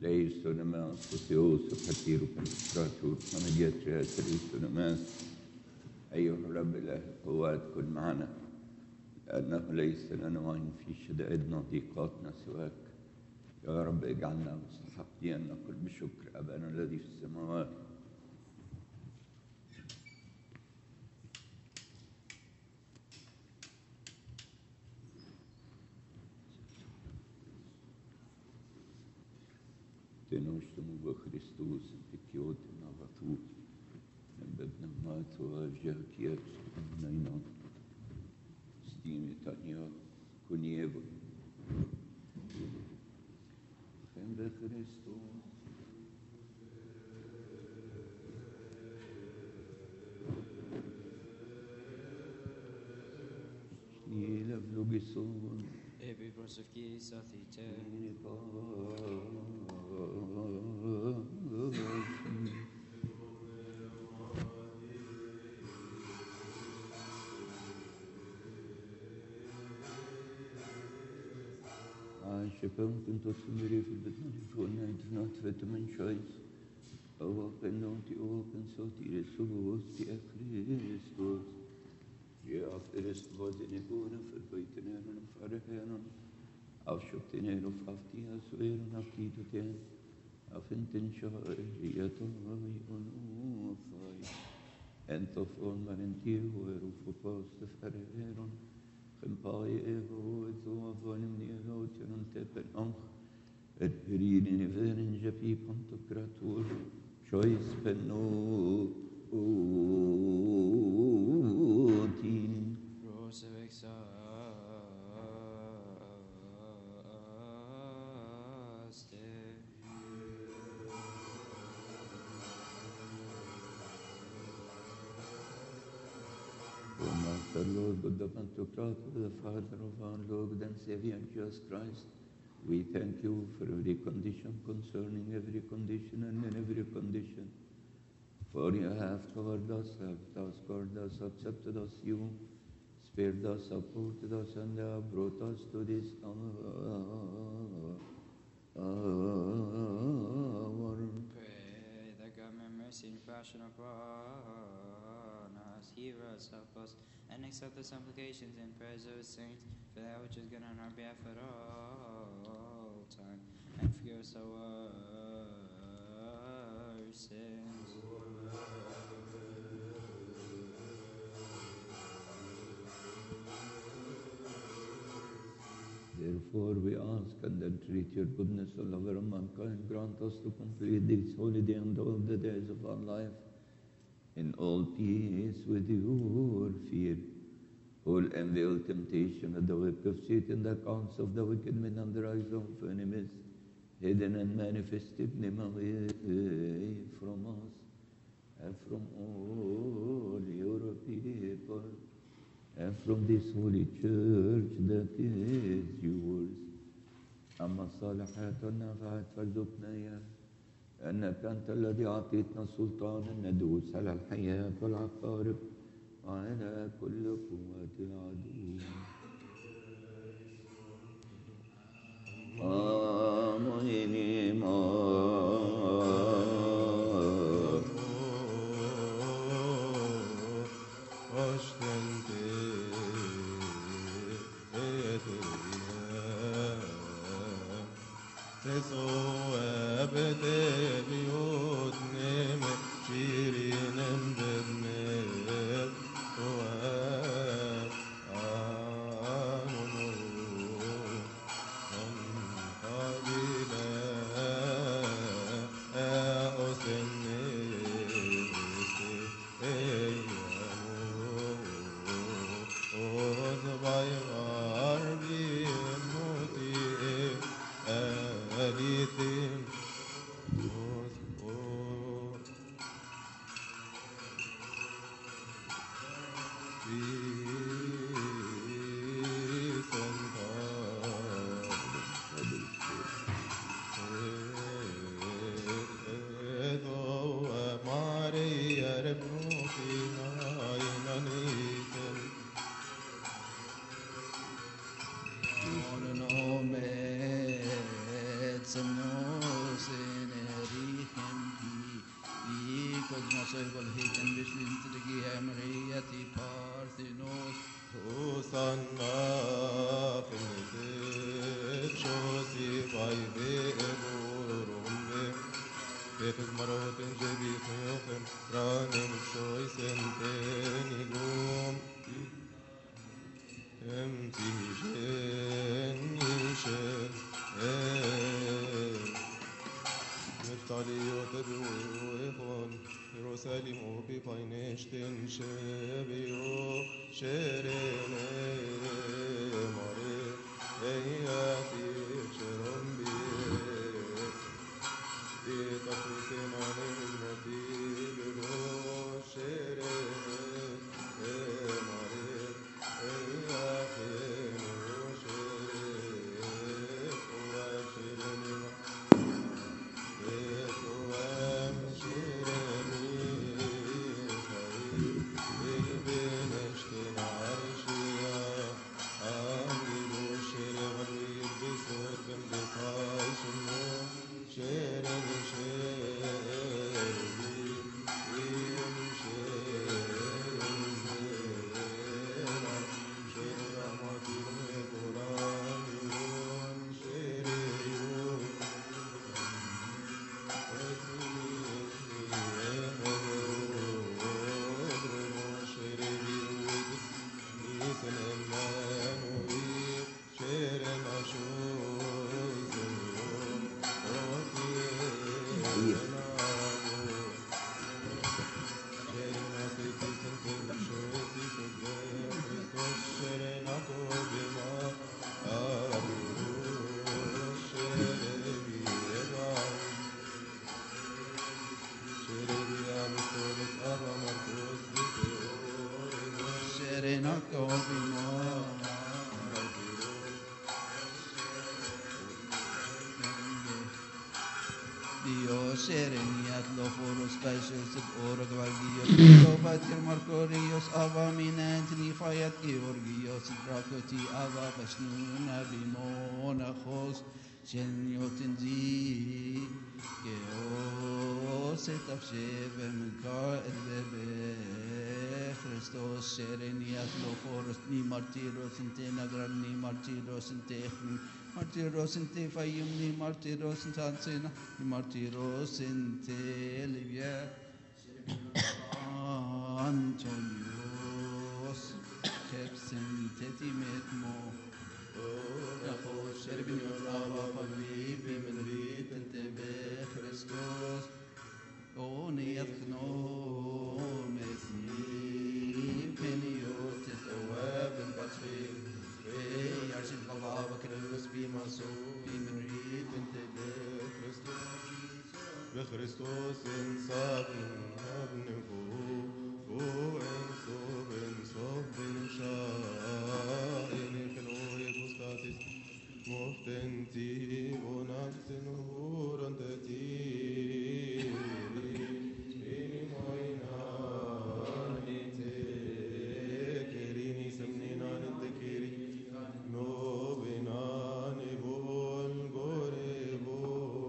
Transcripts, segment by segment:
Teistunamas, Theos, Patiru, Penstratur, Famediatra, Teistunamas. أيها الرب إله القوات كن معنا لأنه ليس لنا وين في شدائدنا ضيقاتنا سواك. يا رب اجعلنا مستحقين أن نقول بشكر أبانا الذي في السماوات. تنوشتم بخريستوس بكيوت نغطوس بدنا مات وجاكيات نينا ستيمي تانيا كونيبو خيم بخريستوس نيلا بلوغيسون Every verse of keys, Athite. Şefem kuntu sumiri fi bedni fona not vitamin choice. Open not open so tire subos ti Christus. Ja first was in ibuna för bytenen farhen. Av shoptenen och aftia sveren av tiden. Av inten shariyato onufai. Ento från marentiu och förpost farhen. Gempaai ego zo vanim niego tenen tepen anch. Het ridin veren japi pantokratur. Choice penno tin. Rose of exhausted. O Master Lord, God the Pantocrator, the Father of our Lord and Savior Jesus Christ, we thank you for every condition concerning every condition and in every condition. For you have covered us, helped us, guarded us, accepted us, you spared us, supported us, and have brought us to this hour. Pray that God may mercy and compassion upon us, hear us, help us, and accept the supplications and prayers of his saints for that which is good on our behalf at all time, and forgive us our sins. Therefore we ask and entreat your goodness, O lover of mankind, grant us to complete this holiday and all the days of our life in all peace with your fear. All envy, all temptation, and the work of Satan, the accounts of the wicked men and the rise of enemies, hidden and manifested, name away from us and from all your people. And from this holy church that is yours. أما الصالحات والنافعات فارزقنا إياها أنك أنت الذي أعطيتنا السلطان أن ندوس على الحياة والعقارب وعلى كل قوات العدو. آمين. senerichen die Kosmosel Volhiken Beschlinzige Emriati Parthinos Hosanna fil shosi vayve evorumbe Efes marotin jebi khuyofem ranim shoisen tenigum emtijen nishen Neftali yoteruechon Jerusalem opi paineshten shebio sherene mare eyati cherombi itakusenane mignoti biro sherene mare eyati sherene oa sherene Sereniat loforos paisios et orog valgios Lovatir marcorios ava minant nifayat georgios Drakoti ava pasnuna bimonachos Shenyotin zi Geos et afshevem ka elbebe Christos sereniat loforos ni martiros ente nagran ni martiros ente Martiros ente fayum ni martiros ente ansena ni martiros ente Livia Antonios Kepsen tetimet mo Nachos sherbinot ava pavli bimenrit ente be Christos Oniat chno mesni peniot et oavim patri Yarsin Kalava Krelus Bimaso Bimenrit ente be Christos in Sabin Abnuku en Sobin Shah in Kenoi Gustatis Moftenti Bonaften Urantati in Moina Nite Kerini Semnina Nitekiri No Binani Bon Gorebo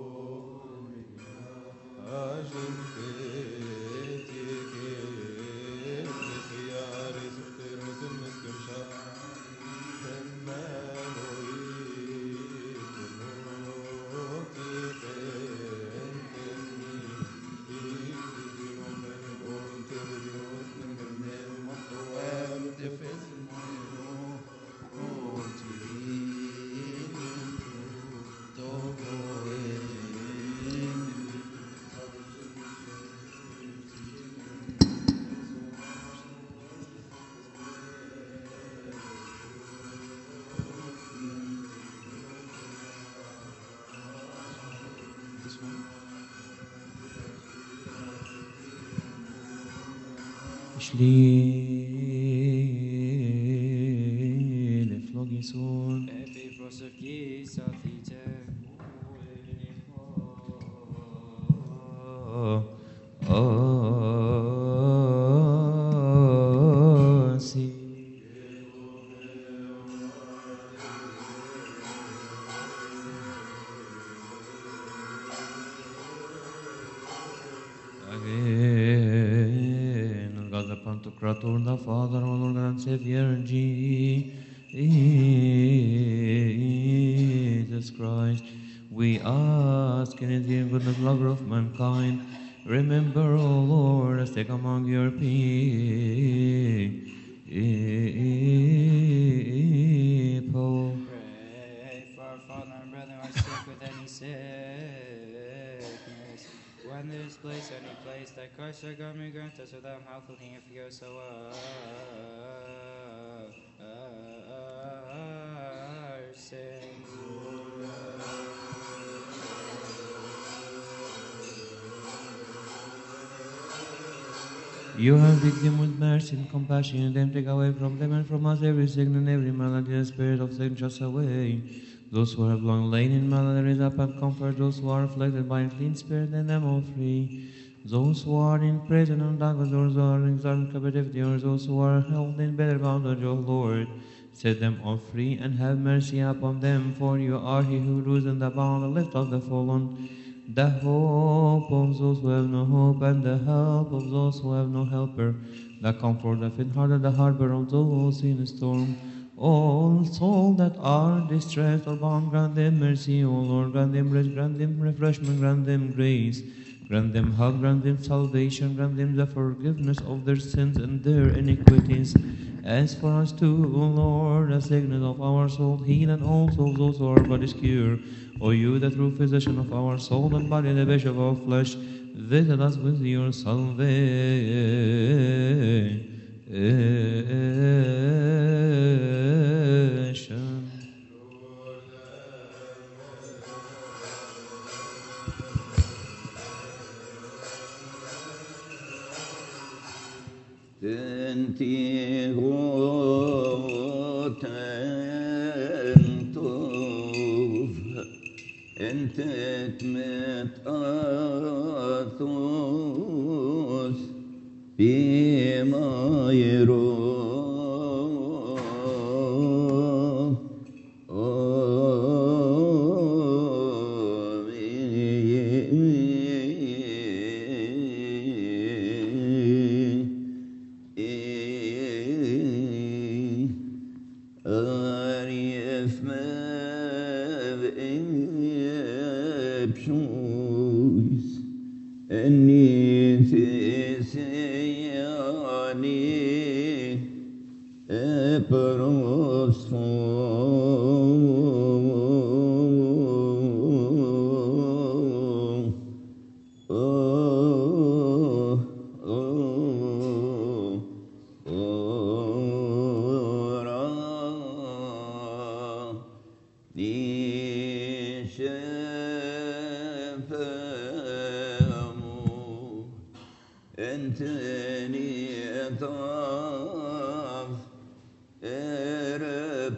Schliele Flogison Epifros of Gisa Thete. In God the Pantocrator, the Father, our Lord and Savior, Jesus Christ, we ask in His dear goodness, lover of mankind, remember, O Lord, us take among your people. Pray for our fallen and brethren who are sick with any sickness. When there is place, any place that Christ our God may grant us without health and hear forgive us our sins. You have picked them with mercy and compassion, and them take away from them and from us every sickness and every malady, the spirit of sickness just away. Those who have long lain in malady, raise up and comfort those who are afflicted by a clean spirit, and them all free. Those who are in prison and darkness, those who are in captivity, or those who are held in better bondage, O Lord, set them all free and have mercy upon them, for you are He who rules in the bound and lift up the fallen, the hope of those who have no hope, and the help of those who have no helper, the comfort of the faint-hearted, the harbor of those in a storm. All souls that are distressed or bound, grant them mercy, O Lord, grant them rest, grant them refreshment, grant them grace, grant them help, grant them salvation, grant them the forgiveness of their sins and their iniquities. As for us too, O Lord, the sickness of our soul, heal, and also those who are bodies cure. O you, the true physician of our soul and body, the bishop of flesh, visit us with your salvation. أنت متأثوس بما يروح أريف ما بشويس أني تسياني أنتني أطاف أرب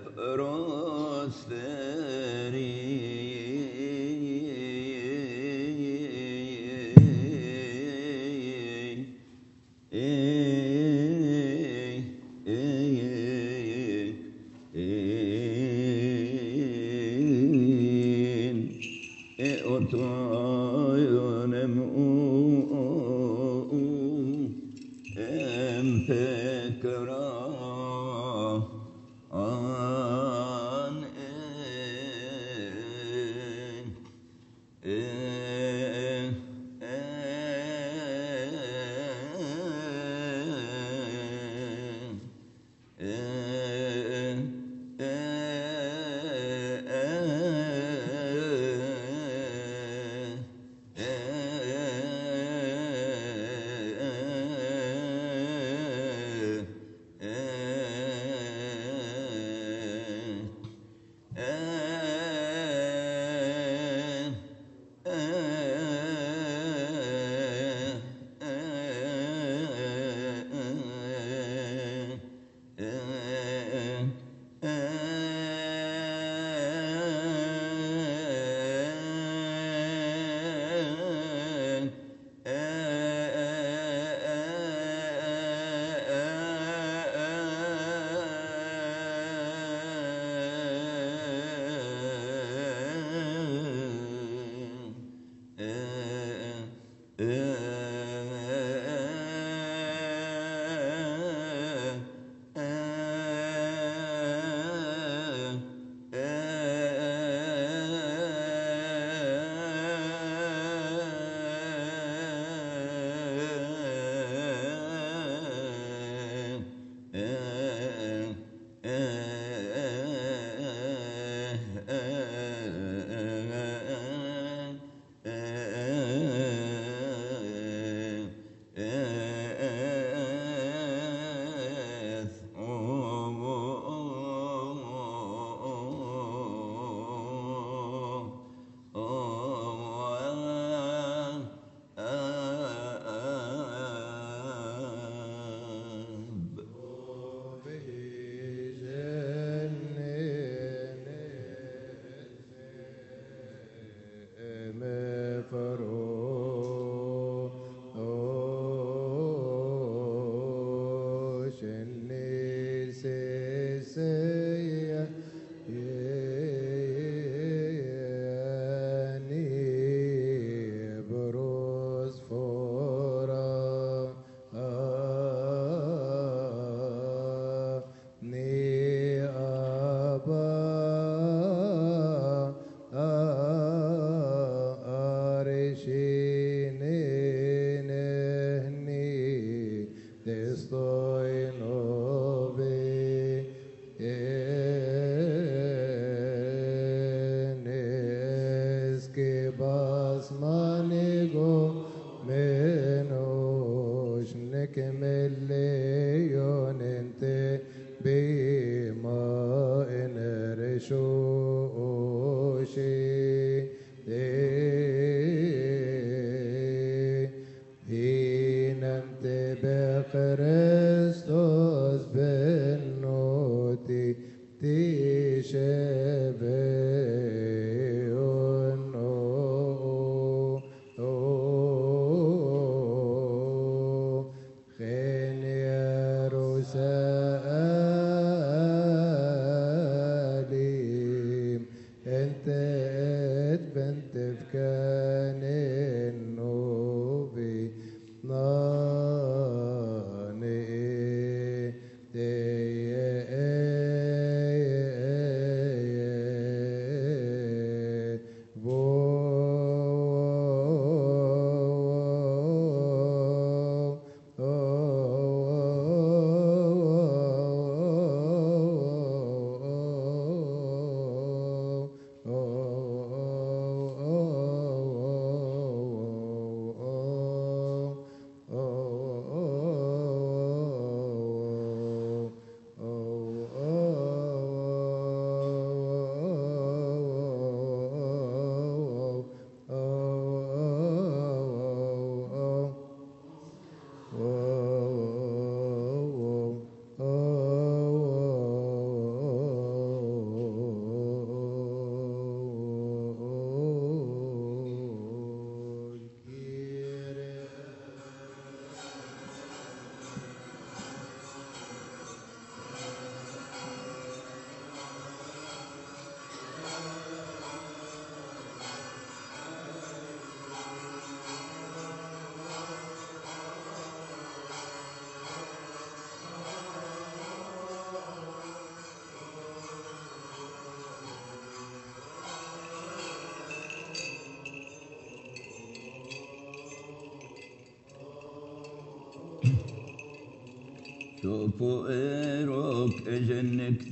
Sopo erok ejenek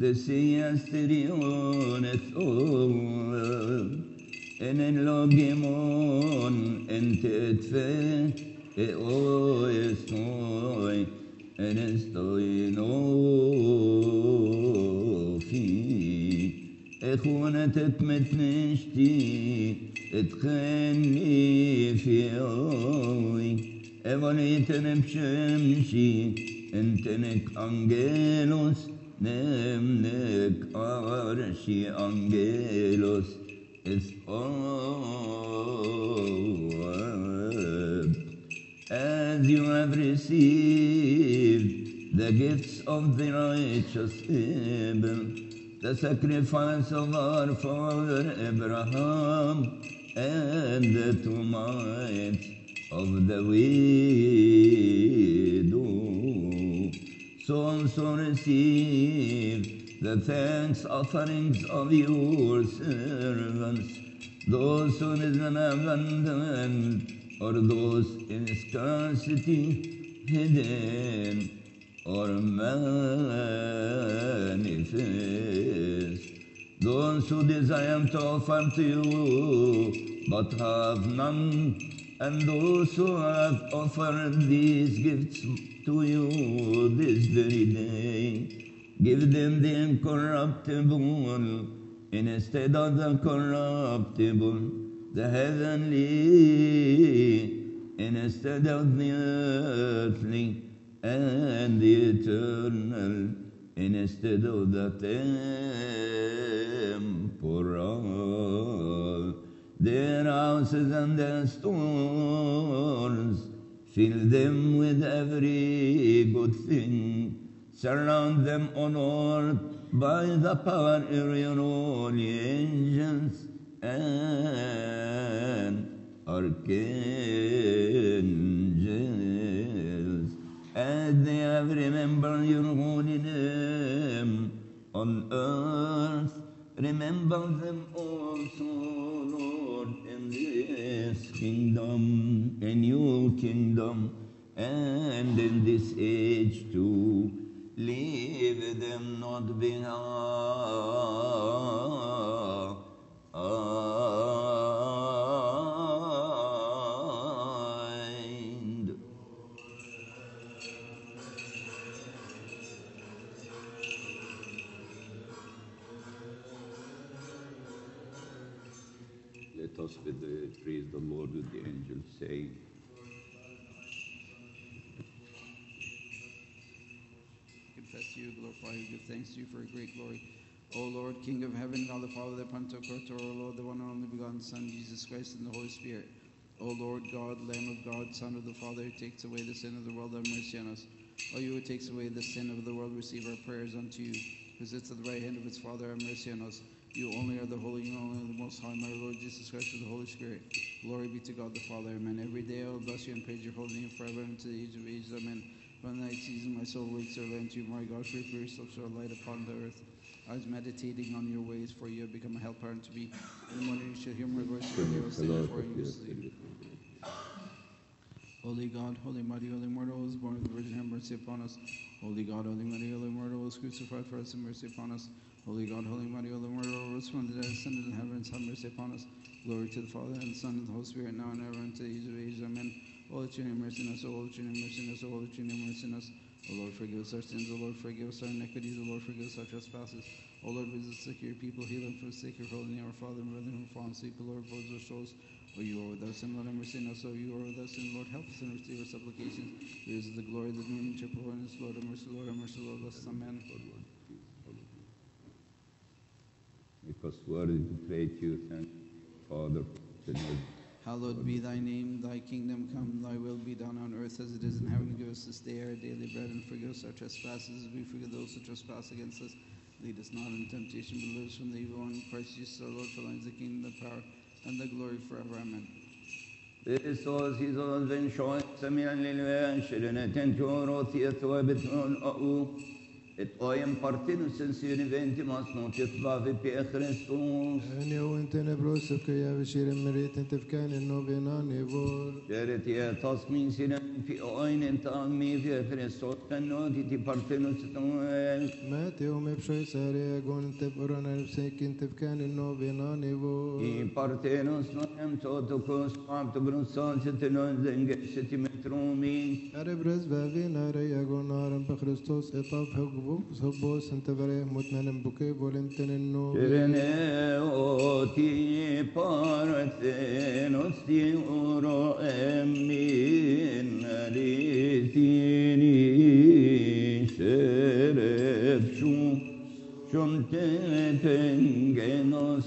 desiyasterion ethol enen logimon entetfe o estoy en estoy no fi اخونة تمتنشتي اتخني في اوي اوليتن بشمشي انتنك انجيلوس نمنك ارشي انجيلوس اسقاب. As you have received the gifts of the righteous Abel, the sacrifice of our father Abraham, and the two mites of the widow, so also receive the thanks offerings of your servants, those who live in abundance, or those in scarcity, hidden or manifest, those who desire to offer to you but have none, and those who have offered these gifts to you this very day, give them the incorruptible instead of the corruptible, the heavenly instead of the earthly, and the eternal instead of the temporal. their houses and their stores. Fill them with every good thing. Surround them, O Lord, by the power of your holy angels and archangels, as they have remembered your holy name on earth. Remember them also, Lord, in this kingdom, a new kingdom, and in this age too. Leave them not behind. Let us praise the Lord with the angels, saying, confess to you, glorify you, give thanks to you for your great glory. O Lord, King of heaven, God the Father, the Pantocrator, O Lord, the one and only begotten Son, Jesus Christ, and the Holy Spirit. O Lord God, Lamb of God, Son of the Father, who takes away the sin of the world, have mercy on us. O you who takes away the sin of the world, receive our prayers unto you, who sits at the right hand of his Father, have mercy on us. You only are the Holy, you only are the Most High, my Lord Jesus Christ, with the Holy Spirit. Glory be to God the Father, amen. Every day I will bless you and praise your holy name forever and to the age of ages, amen. From the night season, my soul waits to learn to you, my God, for yourself shall light upon the earth. I was meditating on your ways, for you have become a helper unto me. In the morning you shall hear my voice, and you will stand before you will sleep. Holy God, holy mighty, holy immortal, was born of the Virgin, have mercy upon us. Holy God, holy mighty, holy immortal, was crucified for us, have mercy upon us. Holy God, holy mighty, holy immortal, rose from the dead, ascended in heavens, have mercy upon us. Glory to the Father, and the Son, and the Holy Spirit, now and ever, and to the age of ages, amen. O Lord, have mercy on us, O Lord, have mercy on us, O Lord, have mercy on us. O Lord, forgive us our sins, O Lord, forgive us our iniquities, O Lord, forgive us our trespasses. O Lord, visit the sick of your people, heal them for the sake of your holy name, our Father and brethren who fall asleep, O Lord, pose our souls. O you are with us, and Lord, have mercy on us. O you are with us, and Lord, help us and receive our supplications. Yours is the glory, the dominion, and holiness, Lord, have mercy, Lord, have mercy, Lord, bless us, amen. Make us worthy to pray to you, thank you, Father, sinners. Hallowed be thy name, thy kingdom come, thy will be done on earth as it is in heaven. Give us this day our daily bread, and forgive us our trespasses as we forgive those who trespass against us. Lead us not into temptation, but deliver us from the evil one. Christ Jesus our Lord, for thine is the kingdom, the power, and the glory forever. Amen. Kristus Jesus ben şoy semiyan lilve şirine tenturo tieto beton au et oem partinus in sine ventimas notit vavi pe Christus أني وأنت نبروسك يا بشير مريت أنت فكان النوبينا نيفور Charity tasmin sine fi oinen tammi fi Christus canoti ti partinus noel ما تيوم بشوي ساري أقول أنت بقرنا نفسك أنت فكان النوبينا نيفور i partinus noem totukus pamtu brunson sitinon zenge sitimetrumi أربرز بافينا ري أقول نارم بخريستوس إطاف هبوس أنت بريه متنا نبكي بولنتن النوب Kirene oti parthenos ti uro emin alitini serepçu şontetengenos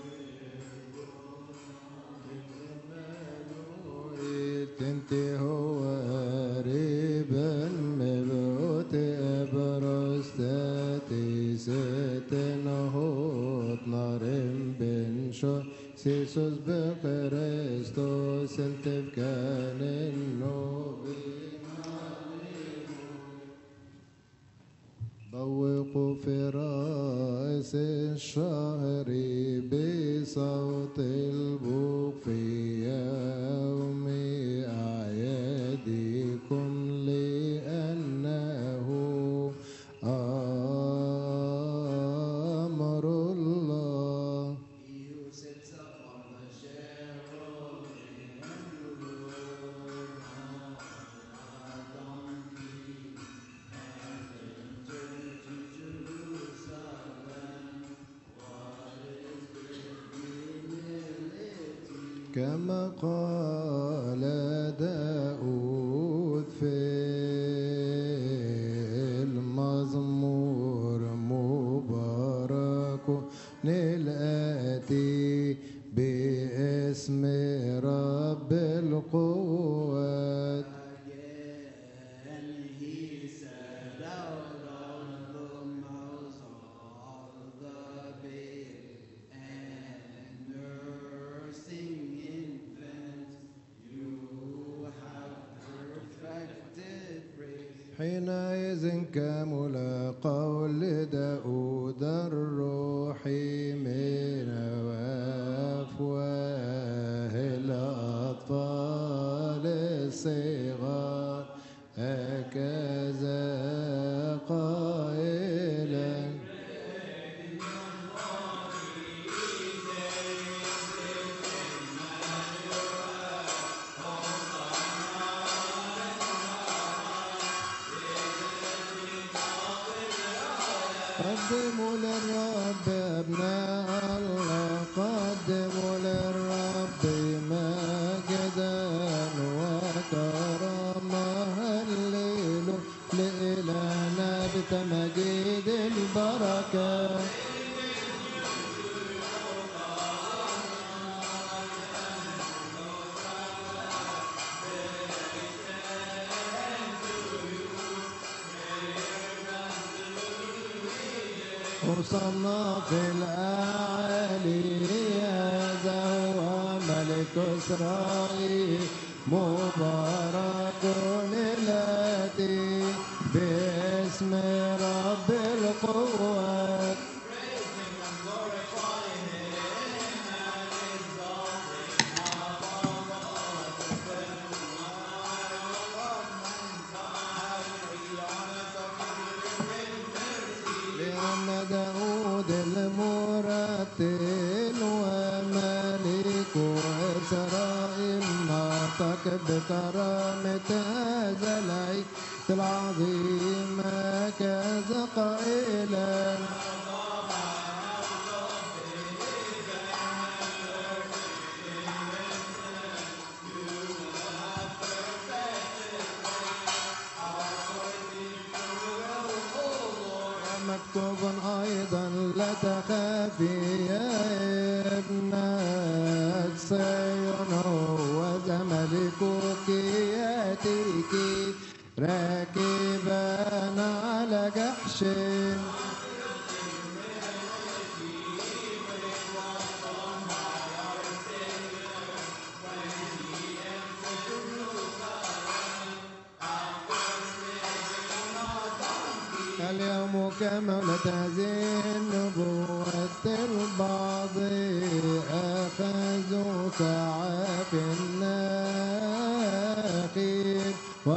تنتي هو ريبا مبوت برستاتي ستنهوت نارم بنشو سيسوس بكريستوس انت بكان النوبي ضوقوا في رأس الشهر بصوت البوق في يوم أعيادكم لأنه أمر الله كما قال داود في المزمور مبارك الآتي باسم حينئذ كمل قول داود الروحي من أفواه الأطفال الصغار هكذا قائلا قدموا للرب أبناء الله قدموا للرب مجدا وكرامة هللوا لإلهنا بتمجيد البركة وصلنا في الأعالي هذا هو ملك إسرائيل مبارك الذي باسم رب القوات داود المرتل وملك إسرائيل ناطق بكرامة هذا العيد العظيم كذا قائلا مكتوب أيضا لا تخافي يا ابنة صيون وذا ملكك يأتيك راكبا على جحش اليوم كملت هذه النبوة البعض أخذوا سعى في النخيل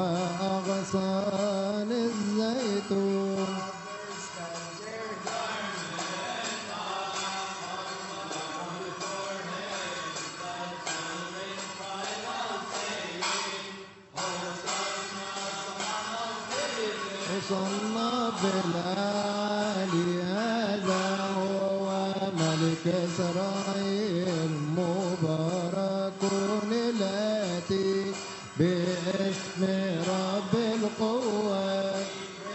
وأغصان الزيتون وصلنا بالعالي هذا هو ملك إسرائيل مبارك الذي باسم رب القوات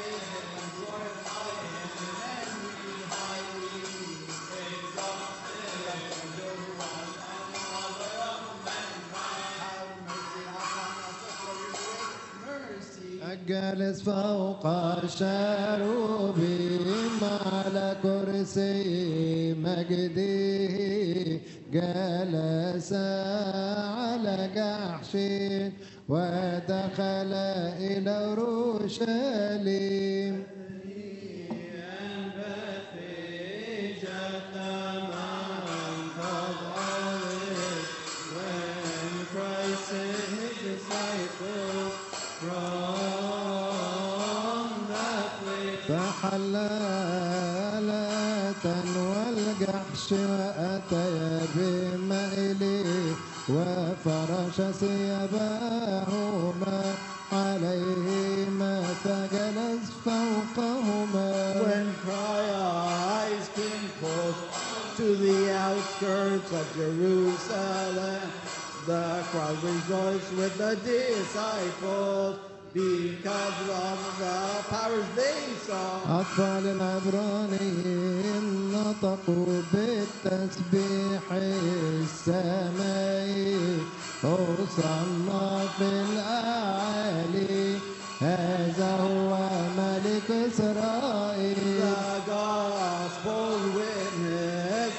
الجالس فوق الشاروبيم على كرسي مجده جلس على جحش ودخل إلى أورشليم فحلالة والجحش وأتيا بما إليه وفرش ثيابهما عليهما فجلس فوقهما. When Christ came close to the outskirts of Jerusalem, the crowd rejoiced with the disciples because of the powers they saw. أطفال العبرانيين نطقوا بالتسبيح السمائي وصلنا في الأعالي هذا هو ملك إسرائيل. The gospel witness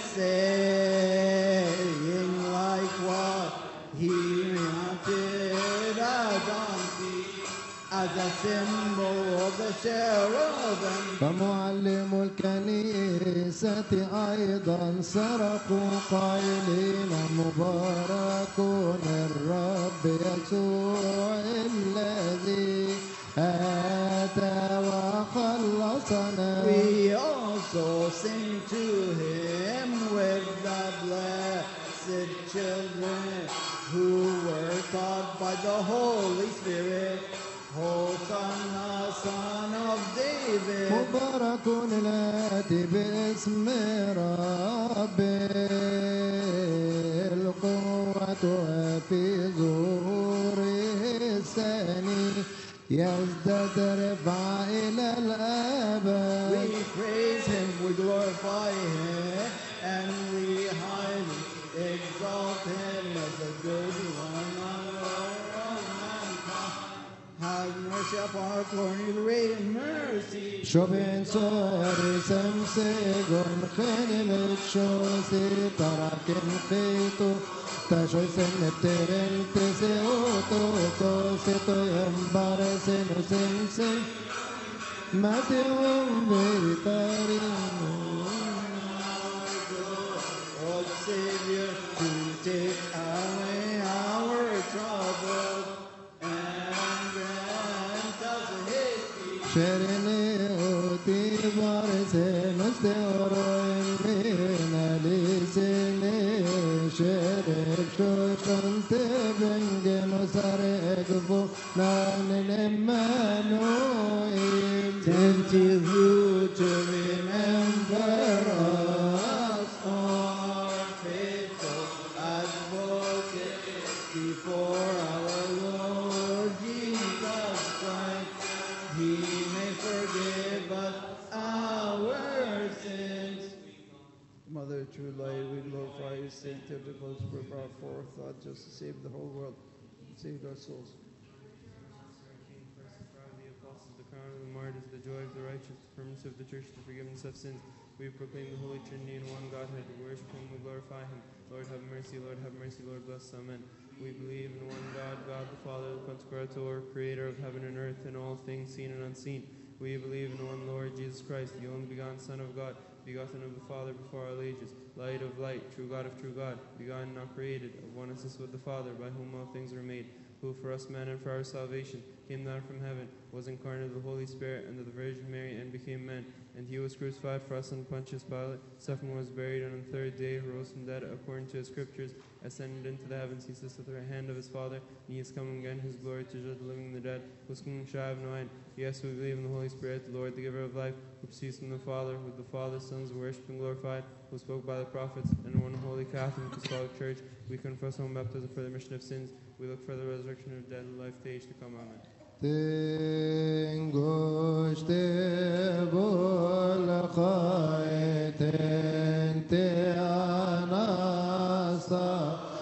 saying like what he mounted a donkey as a symbol of the cherubim. فمعلم الكنيسة أيضا صرخوا قائلين مبارك الرب يسوع الذي أتى وخلصنا. We also sing to him with the blessed children who were taught by the Holy Spirit. Hosanna, Son of David. مبارك الآتي باسم ربي القوة في ظهوره الثاني يزداد رفعة إلى الأبد. We praise him, we glorify him, and we highly exalt him as a good one. Have mercy upon our glory, great mercy. شوبين صوري سمسيقون خنمت شوسي تراكن خيطو تشوي سنبترن تسيوتو توسيتو ينبارسن وسمسي ماتيوم بيتارين. Oh, Savior, to take away our troubles and grant us his peace. شرني أوتي بارسن استيوروين مينا لسني شرب شوشن تبنجن وسرقفو نان المانوئيل. Tempted you to remember us, our faithful advocate, before our Lord Jesus Christ. He may forgive us our sins. Mother, true light, we glorify you, Saint Theotokos, for brought forth thought just to save the whole world, saved our souls. The apostles, the crown of the martyrs, the joy of the righteous, the firmness of the church, the forgiveness of sins. We proclaim the Holy Trinity in one Godhead. We worship him, we glorify him. Lord have mercy, Lord have mercy, Lord bless. Amen. We believe in one God, God the Father, the Pantocrator, creator of heaven and earth and all things seen and unseen. We believe in one Lord Jesus Christ, the only begotten Son of God, begotten of the Father before all ages, light of light, true God of true God, begotten, not created, of one essence with the Father, by whom all things were made, who for us men and for our salvation came down from heaven, was incarnate of the Holy Spirit and of the Virgin Mary, and became man. And he was crucified for us on Pontius Pilate, suffered and was buried, and on the third day rose from the dead, according to his scriptures, ascended into the heavens. He sits at the right hand of his Father, and he is coming again in his glory to judge the living and the dead, whose kingdom shall have no end. Yes, we believe in the Holy Spirit, the Lord, the giver of life, who proceeds from the Father, with the Father, sons, worshipped and glorified, who spoke by the prophets, and one holy Catholic Apostolic Church. We confess one baptism for the remission of sins. We look for the resurrection of the dead and life to age to come. Amen. تنگوش تبول خایتن تیاناسا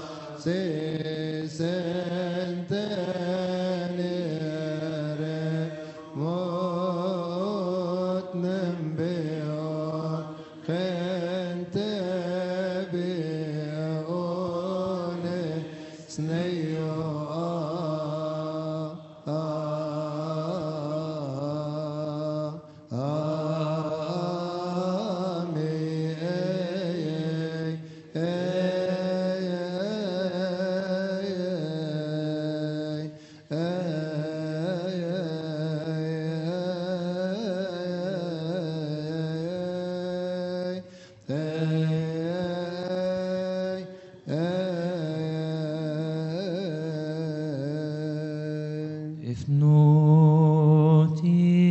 سیسنتنیره موت نمبیون خنت بیونه سنیو If not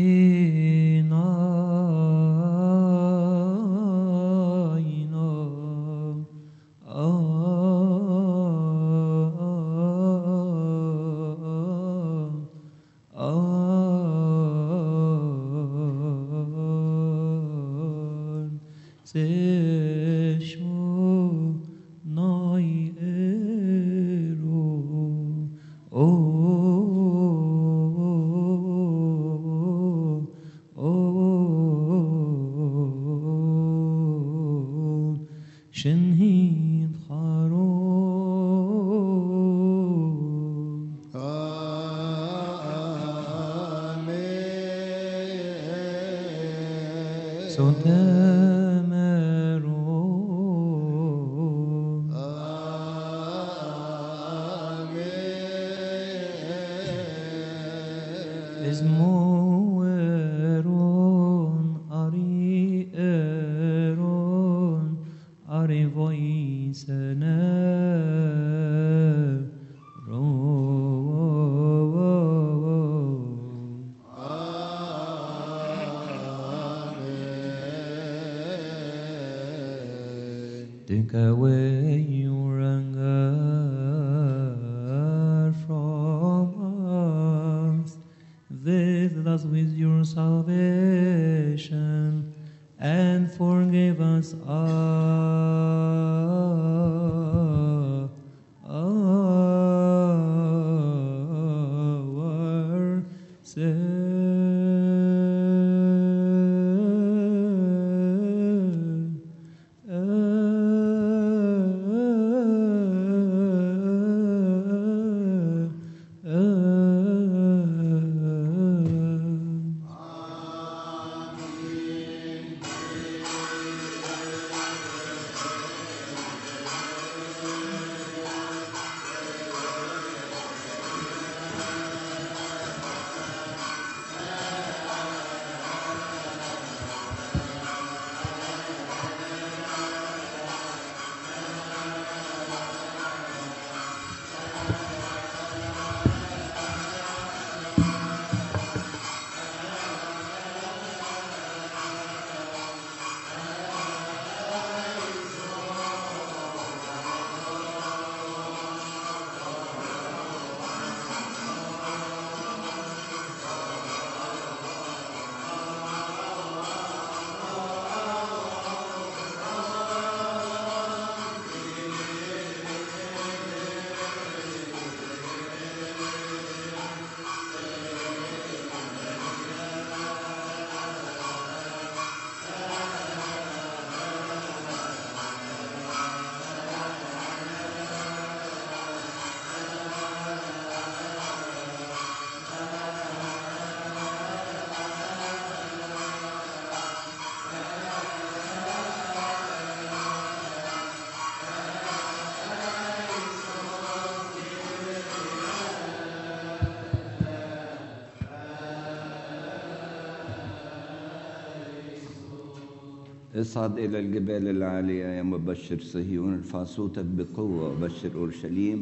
شنهين خارون sotemeron. Esmoeron, arieron, arivoiseneron. Take away your anger from us. Visit us with your salvation and forgive us our sins. اصعد إلى الجبال العالية يا مبشر صهيون، ارفع صوتك بقوة وبشر أورشليم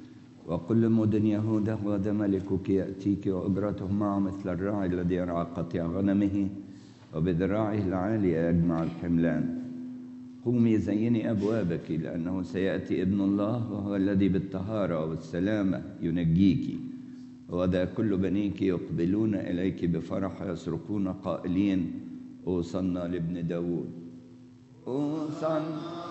وكل مدن يهوذا، غدا ملكك يأتيك وأجرته معه مثل الراعي الذي يرعى قطيع غنمه وبذراعه العالية يجمع الحملان. قومي زيني أبوابك لأنه سيأتي ابن الله وهو الذي بالطهارة والسلامة ينجيك. وذا كل بنيك يقبلون إليك بفرح يصرخون قائلين أوصلنا لابن داود. أوصلنا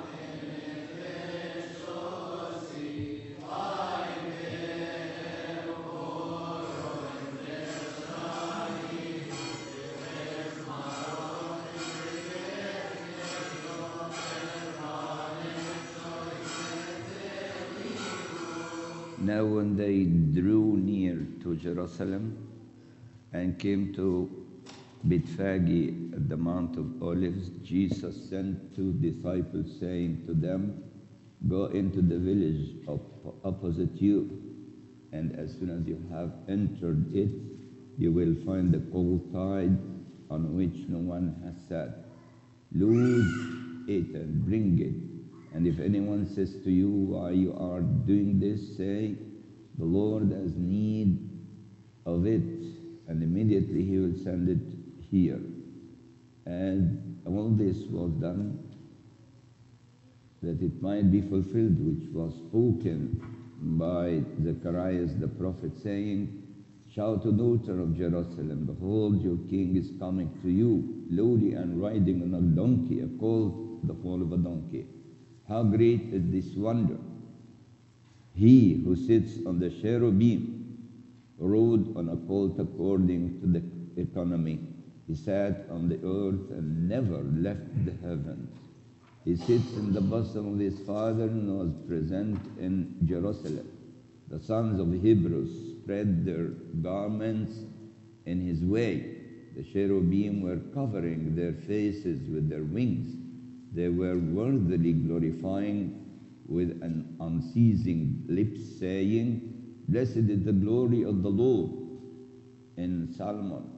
Now when they drew near to Jerusalem and came to Bethphage at the Mount of Olives, Jesus sent 2 disciples, saying to them, Go into the village opposite you, and as soon as you have entered it, you will find the colt tied on which no one has sat. Loose it and bring it. And if anyone says to you, why you are doing this, say, the Lord has need of it, and immediately he will send it here. And all this was done that it might be fulfilled, which was spoken by Zacharias the prophet, saying, Shout to daughter of Jerusalem, behold, your king is coming to you, lowly and riding on a donkey, a colt, the foal of a donkey. How great is this wonder! He who sits on the cherubim rode on a colt according to the economy. He sat on the earth and never left the heavens. He sits in the bosom of his Father and was present in Jerusalem. The sons of Hebrews spread their garments in his way. The cherubim were covering their faces with their wings. They were worthily glorifying with an unceasing lips, saying, Blessed is the glory of the Lord in Solomon,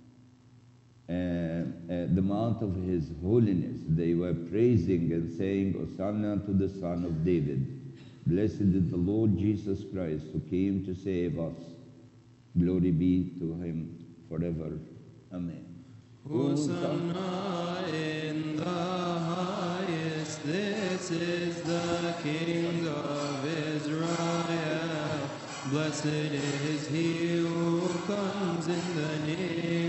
the mount of his holiness. They were praising and saying, Hosanna to the Son of David. Blessed is the Lord Jesus Christ, who came to save us. Glory be to him forever. Amen. Hosanna in the highest, this is the King of Israel. Blessed is he who comes in the name